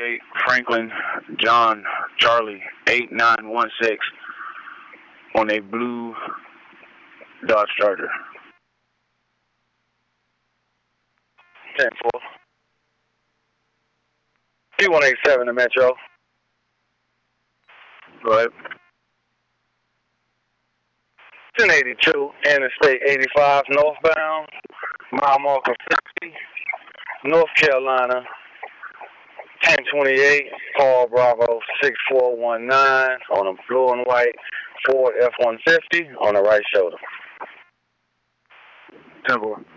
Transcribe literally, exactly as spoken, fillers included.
eight, Franklin, John, Charlie, eight nine one six on a blue Dodge Charger. ten four. P one eight seven to Metro. Go ahead. ten eighty-two, Interstate eighty-five, northbound, mile marker fifty, North Carolina, ten twenty-eight, Paul Bravo six four one nine on a blue and white Ford F one fifty on the right shoulder. ten four.